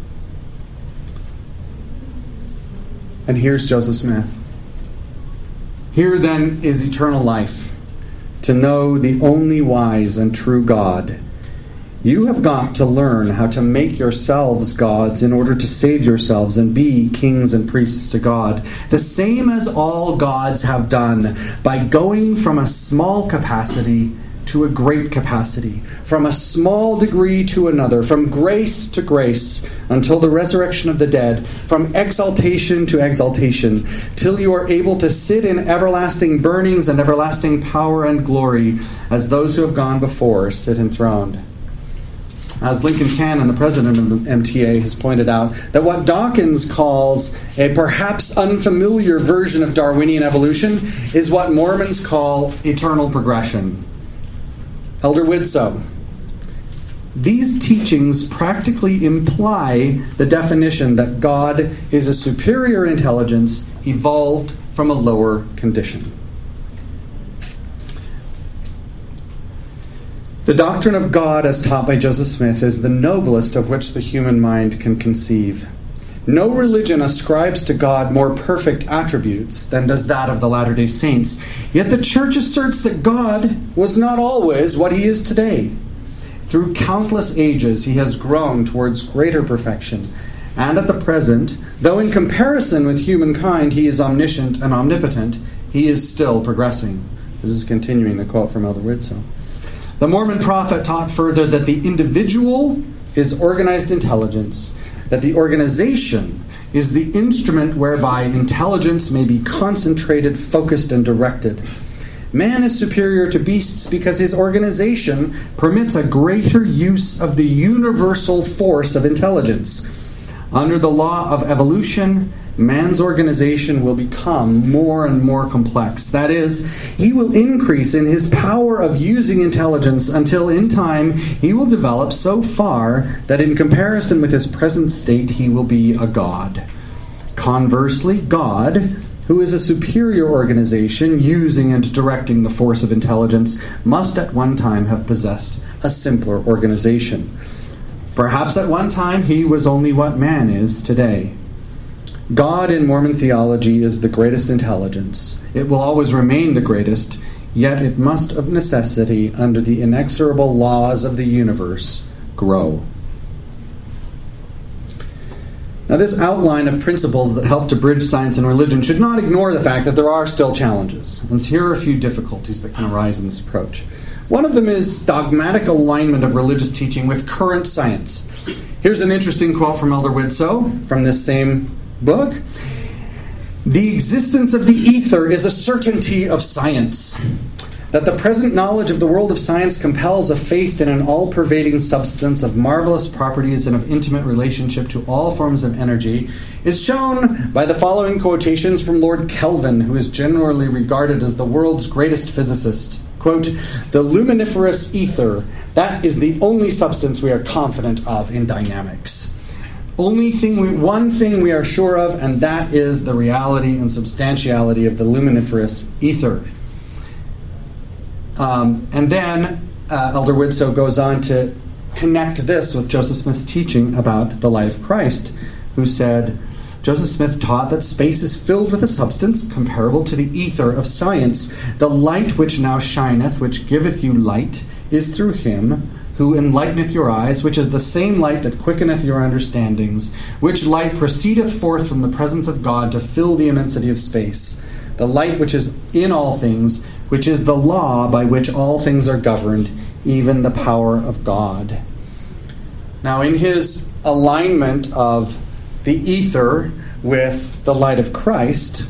And here's Joseph Smith. Here then is eternal life, to know the only wise and true God. You have got to learn how to make yourselves gods in order to save yourselves and be kings and priests to God, the same as all gods have done, by going from a small capacity to a great capacity, from a small degree to another, from grace to grace, until the resurrection of the dead, from exaltation to exaltation, till you are able to sit in everlasting burnings and everlasting power and glory, as those who have gone before sit enthroned. As Lincoln Cannon, the president of the M T A, has pointed out, that what Dawkins calls a perhaps unfamiliar version of Darwinian evolution is what Mormons call eternal progression. Elder Widtsoe, these teachings practically imply the definition that God is a superior intelligence evolved from a lower condition. The doctrine of God, as taught by Joseph Smith, is the noblest of which the human mind can conceive. No religion ascribes to God more perfect attributes than does that of the Latter-day Saints. Yet the Church asserts that God was not always what he is today. Through countless ages, he has grown towards greater perfection. And at the present, though in comparison with humankind he is omniscient and omnipotent, he is still progressing. This is continuing the quote from Elder Widtsoe. The Mormon prophet taught further that the individual is organized intelligence, that the organization is the instrument whereby intelligence may be concentrated, focused, and directed. Man is superior to beasts because his organization permits a greater use of the universal force of intelligence. Under the law of evolution, man's organization will become more and more complex. That is, he will increase in his power of using intelligence until in time he will develop so far that in comparison with his present state he will be a god. Conversely, God, who is a superior organization using and directing the force of intelligence, must at one time have possessed a simpler organization. Perhaps at one time he was only what man is today. God in Mormon theology is the greatest intelligence. It will always remain the greatest, yet it must of necessity, under the inexorable laws of the universe, grow. Now, this outline of principles that help to bridge science and religion should not ignore the fact that there are still challenges. And here are a few difficulties that can arise in this approach. One of them is dogmatic alignment of religious teaching with current science. Here's an interesting quote from Elder Widtsoe from this same book. The existence of the ether is a certainty of science. That the present knowledge of the world of science compels a faith in an all-pervading substance of marvelous properties and of intimate relationship to all forms of energy is shown by the following quotations from Lord Kelvin, who is generally regarded as the world's greatest physicist. Quote, "The luminiferous ether, that is the only substance we are confident of in dynamics. Only thing we, one thing we are sure of, and that is the reality and substantiality of the luminiferous ether." Um, and then uh, Elder Widtsoe goes on to connect this with Joseph Smith's teaching about the light of Christ, who said, Joseph Smith taught that space is filled with a substance comparable to the ether of science. The light which now shineth, which giveth you light, is through him who enlighteneth your eyes, which is the same light that quickeneth your understandings, which light proceedeth forth from the presence of God to fill the immensity of space. The light which is in all things, which is the law by which all things are governed, even the power of God. Now, in his alignment of the ether with the light of Christ,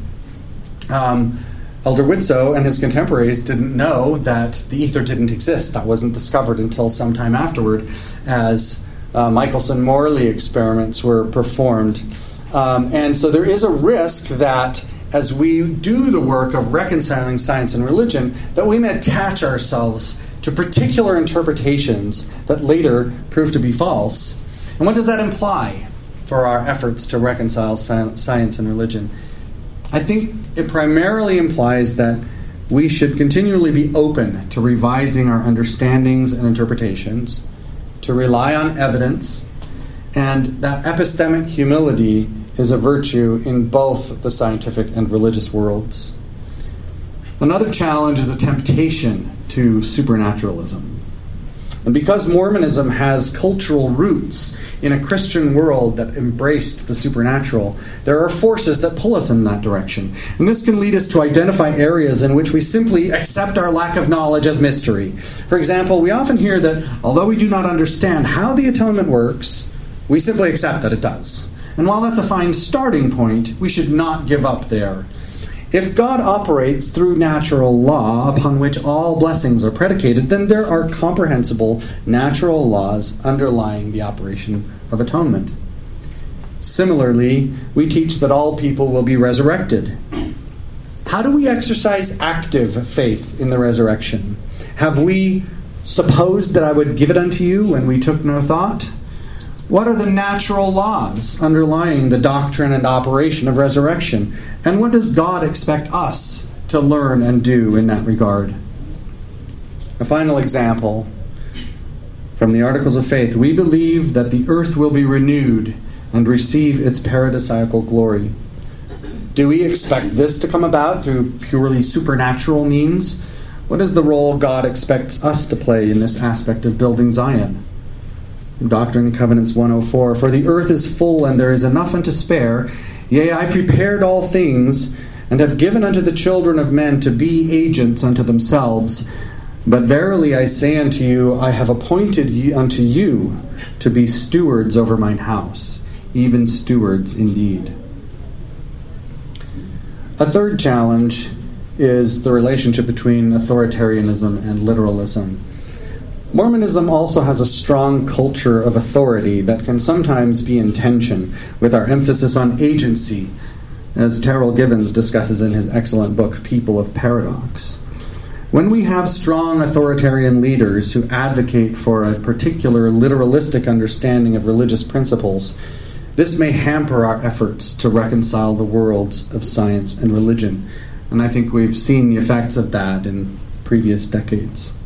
um, Elder Widtsoe and his contemporaries didn't know that the ether didn't exist. That wasn't discovered until sometime afterward, as uh, Michelson-Morley experiments were performed. Um, and so there is a risk that as we do the work of reconciling science and religion, that we may attach ourselves to particular interpretations that later prove to be false. And what does that imply for our efforts to reconcile science and religion? I think it primarily implies that we should continually be open to revising our understandings and interpretations, to rely on evidence, and that epistemic humility is a virtue in both the scientific and religious worlds. Another challenge is a temptation to supernaturalism. And because Mormonism has cultural roots in a Christian world that embraced the supernatural, there are forces that pull us in that direction. And this can lead us to identify areas in which we simply accept our lack of knowledge as mystery. For example, we often hear that although we do not understand how the atonement works, we simply accept that it does. And while that's a fine starting point, we should not give up there. If God operates through natural law upon which all blessings are predicated, then there are comprehensible natural laws underlying the operation of atonement. Similarly, we teach that all people will be resurrected. How do we exercise active faith in the resurrection? Have we supposed that I would give it unto you when we took no thought? What are the natural laws underlying the doctrine and operation of resurrection? And what does God expect us to learn and do in that regard? A final example from the Articles of Faith. We believe that the earth will be renewed and receive its paradisiacal glory. Do we expect this to come about through purely supernatural means? What is the role God expects us to play in this aspect of building Zion? Doctrine and Covenants one oh four, for the earth is full, and there is enough and to spare. Yea, I prepared all things, and have given unto the children of men to be agents unto themselves. But verily I say unto you, I have appointed ye unto you to be stewards over mine house, even stewards indeed. A third challenge is the relationship between authoritarianism and literalism. Mormonism also has a strong culture of authority that can sometimes be in tension with our emphasis on agency, as Terrell Givens discusses in his excellent book, People of Paradox. When we have strong authoritarian leaders who advocate for a particular literalistic understanding of religious principles, this may hamper our efforts to reconcile the worlds of science and religion. And I think we've seen the effects of that in previous decades.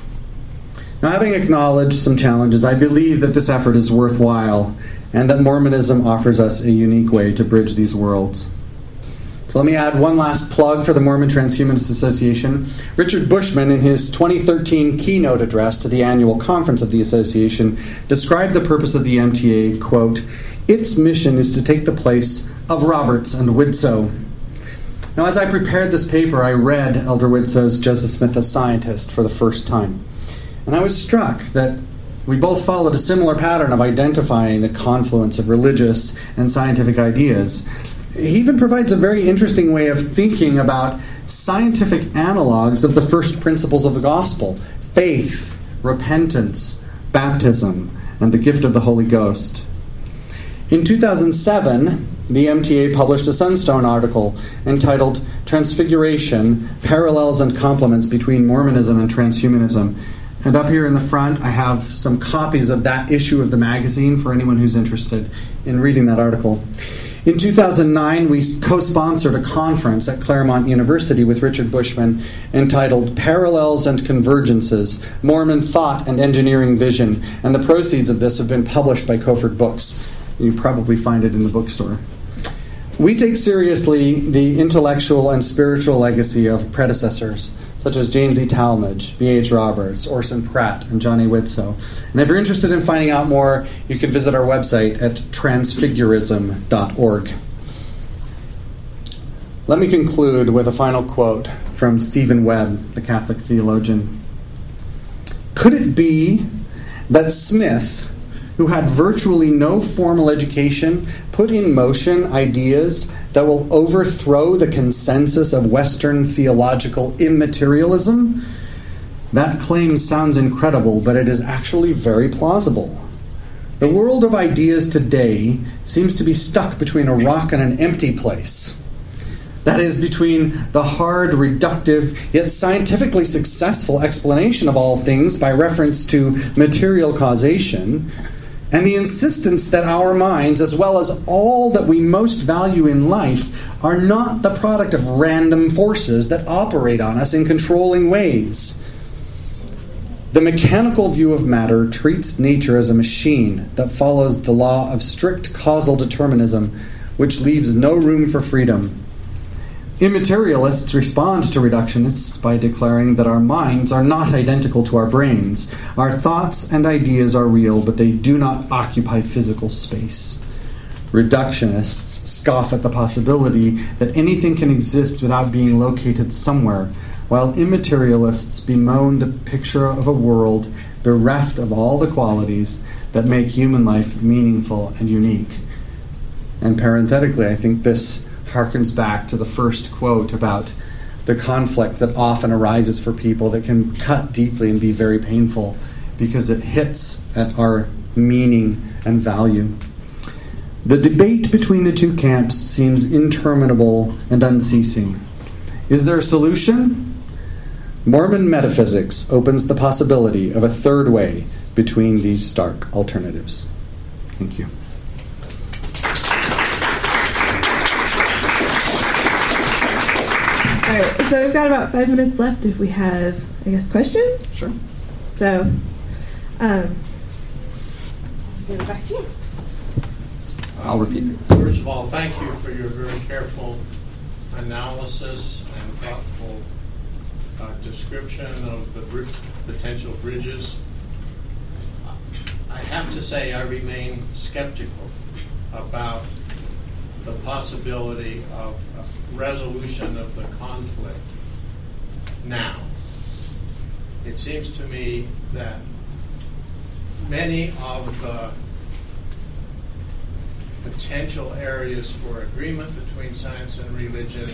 Now, having acknowledged some challenges, I believe that this effort is worthwhile and that Mormonism offers us a unique way to bridge these worlds. So let me add one last plug for the Mormon Transhumanist Association. Richard Bushman, in his twenty thirteen keynote address to the annual conference of the association, described the purpose of the M T A, quote, "Its mission is to take the place of Roberts and Widtsoe." Now, as I prepared this paper, I read Elder Widtsoe's Joseph Smith, a Scientist, for the first time. And I was struck that we both followed a similar pattern of identifying the confluence of religious and scientific ideas. He even provides a very interesting way of thinking about scientific analogs of the first principles of the gospel: faith, repentance, baptism, and the gift of the Holy Ghost. In two thousand seven, the M T A published a Sunstone article entitled Transfiguration, Parallels and Complements Between Mormonism and Transhumanism. And up here in the front, I have some copies of that issue of the magazine for anyone who's interested in reading that article. In two thousand nine, we co-sponsored a conference at Claremont University with Richard Bushman entitled Parallels and Convergences, Mormon Thought and Engineering Vision, and the proceeds of this have been published by Koford Books. You probably find it in the bookstore. We take seriously the intellectual and spiritual legacy of predecessors, such as James E. Talmage, B H Roberts, Orson Pratt, and John A. Widtsoe. And if you're interested in finding out more, you can visit our website at transfigurism dot org. Let me conclude with a final quote from Stephen Webb, the Catholic theologian. Could it be that Smith, who had virtually no formal education, put in motion ideas that will overthrow the consensus of Western theological immaterialism? That claim sounds incredible, but it is actually very plausible. The world of ideas today seems to be stuck between a rock and an empty place. That is, between the hard, reductive, yet scientifically successful explanation of all things by reference to material causation, and the insistence that our minds, as well as all that we most value in life, are not the product of random forces that operate on us in controlling ways. The mechanical view of matter treats nature as a machine that follows the law of strict causal determinism, which leaves no room for freedom. Immaterialists respond to reductionists by declaring that our minds are not identical to our brains. Our thoughts and ideas are real, but they do not occupy physical space. Reductionists scoff at the possibility that anything can exist without being located somewhere, while immaterialists bemoan the picture of a world bereft of all the qualities that make human life meaningful and unique. And parenthetically, I think this harkens back to the first quote about the conflict that often arises for people that can cut deeply and be very painful because it hits at our meaning and value. The debate between the two camps seems interminable and unceasing. Is there a solution? Mormon metaphysics opens the possibility of a third way between these stark alternatives. Thank you.
All right, so we've got about five minutes left if we have, I guess, questions.
Sure.
So, um, give it back to you.
I'll repeat it.
First of all, thank you for your very careful analysis and thoughtful uh, description of the br- potential bridges. I have to say I remain skeptical about the possibility of resolution of the conflict now. It seems to me that many of the potential areas for agreement between science and religion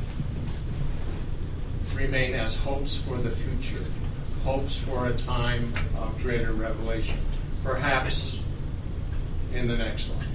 remain as hopes for the future, hopes for a time of greater revelation, perhaps in the next life.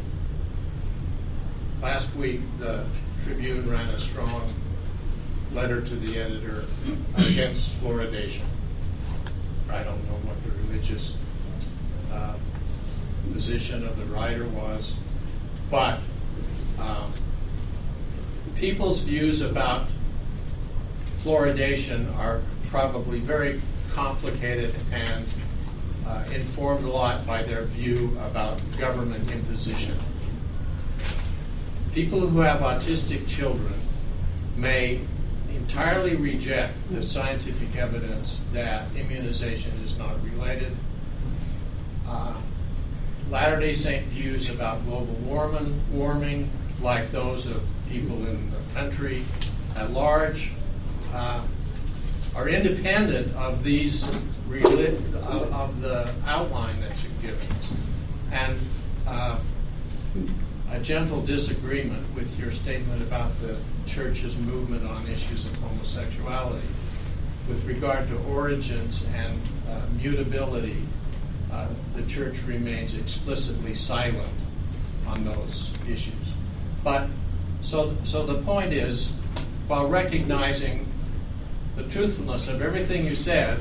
Last week, the Tribune ran a strong letter to the editor against fluoridation. I don't know what the religious uh, position of the writer was, but um, people's views about fluoridation are probably very complicated and uh, informed a lot by their view about government imposition. People who have autistic children may entirely reject the scientific evidence that immunization is not related. Uh, Latter-day Saint views about global warming, warming, like those of people in the country at large, uh, are independent of these of, of the outline that you've given us, and uh, a gentle disagreement with your statement about the church's movement on issues of homosexuality. With regard to origins and uh, mutability, uh, the church remains explicitly silent on those issues. But so, so the point is, while recognizing the truthfulness of everything you said,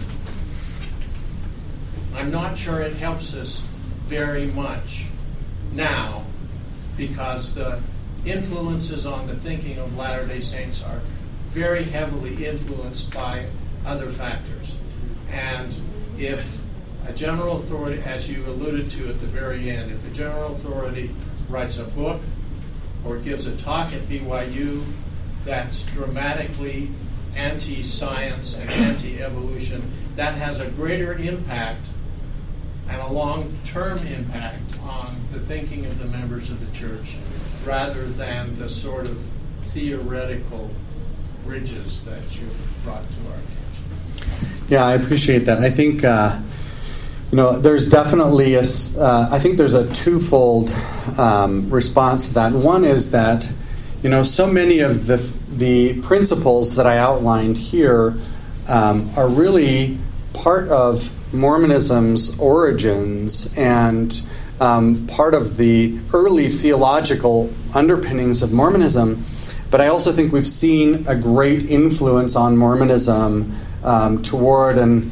I'm not sure it helps us very much now, because the influences on the thinking of Latter-day Saints are very heavily influenced by other factors. And if a general authority, as you alluded to at the very end, if a general authority writes a book or gives a talk at B Y U that's dramatically anti-science and anti-evolution, that has a greater impact and a long-term impact on the thinking of the members of the church, rather than the sort of theoretical bridges that you've brought to our attention.
Yeah, I appreciate that. I think uh, you know there's definitely a. Uh, I think there's a twofold um, response to that. One is that you know so many of the the principles that I outlined here um, are really part of Mormonism's origins and um, part of the early theological underpinnings of Mormonism. But I also think we've seen a great influence on Mormonism um, toward an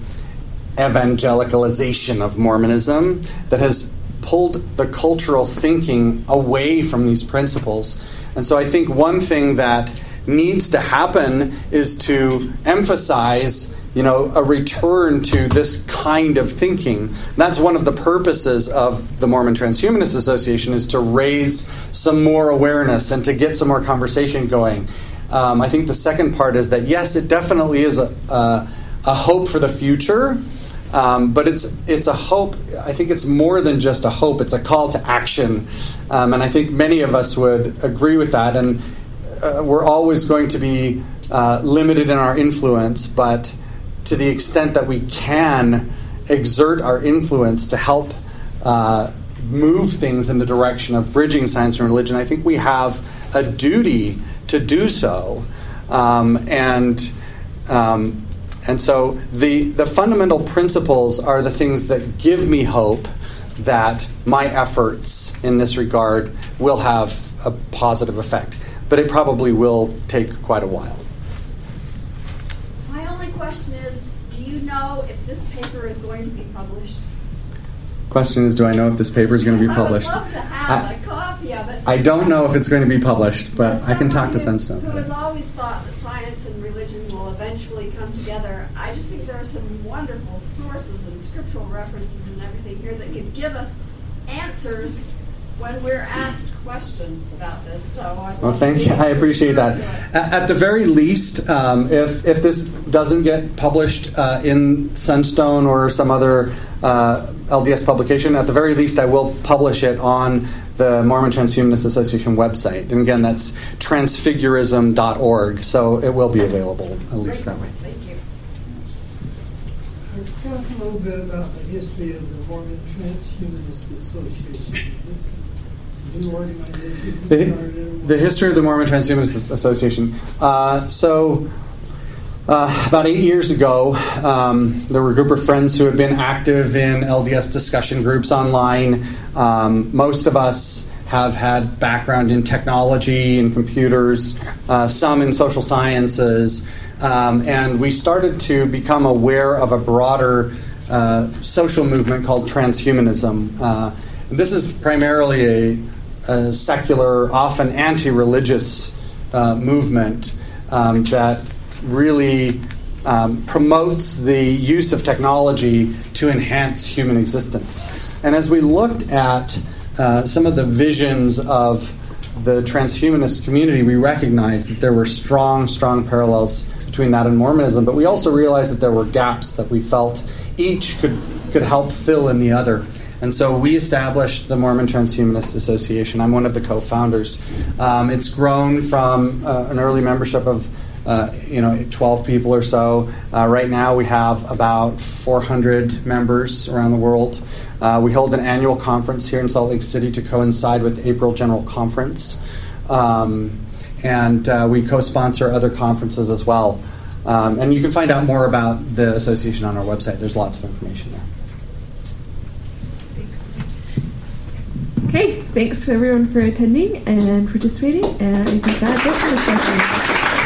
evangelicalization of Mormonism that has pulled the cultural thinking away from these principles. And so I think one thing that needs to happen is to emphasize, you know, a return to this kind of thinking. That's one of the purposes of the Mormon Transhumanist Association, is to raise some more awareness and to get some more conversation going. Um, I think the second part is that, yes, it definitely is a, a, a hope for the future, um, but it's it's a hope. I think it's more than just a hope. It's a call to action, um, and I think many of us would agree with that. And uh, we're always going to be uh, limited in our influence, but to the extent that we can exert our influence to help uh, move things in the direction of bridging science and religion, I think we have a duty to do so. Um, and um, and so the, the fundamental principles are the things that give me hope that my efforts in this regard will have a positive effect. But it probably will take quite a while.
My only question is, do you know if this paper is going to be published?
Question is, do I know if this paper is going to be published?
I would love to have
I,
a copy of it.
I don't know if it's going to be published, but
As
I can talk to
someone
Sunstone.
Who has always thought that science and religion will eventually come together, I just think there are some wonderful sources and scriptural references and everything here that could give us answers when we're asked questions about this. So I'd
Well, thank you. I appreciate that. At, at the very least, um, if if this doesn't get published uh, in Sunstone or some other uh, L D S publication, at the very least, I will publish it on the Mormon Transhumanist Association website. And again, that's transfigurism dot org. So it will be available, at least that way.
Thank you.
Tell us a little bit about the history of the Mormon Transhumanist Association. Is this a new organization?
The, the history of the Mormon Transhumanist Association. Uh, so, uh, about eight years ago, um, there were a group of friends who had been active in L D S discussion groups online. Um, most of us have had background in technology and computers, uh, some in social sciences, um, and we started to become aware of a broader uh, social movement called transhumanism. Uh, this is primarily a a secular, often anti-religious uh, movement um, that really um, promotes the use of technology to enhance human existence. And as we looked at uh, some of the visions of the transhumanist community, we recognized that there were strong, strong parallels between that and Mormonism, but we also realized that there were gaps that we felt each could, could help fill in the other. And so we established the Mormon Transhumanist Association. I'm one of the co-founders. Um, it's grown from uh, an early membership of uh, you know twelve people or so. Uh, right now we have about four hundred members around the world. Uh, we hold an annual conference here in Salt Lake City to coincide with April General Conference. Um, and uh, we co-sponsor other conferences as well. Um, and you can find out more about the association on our website. There's lots of information there.
Okay, thanks to everyone for attending and participating, and I think that's it for this session.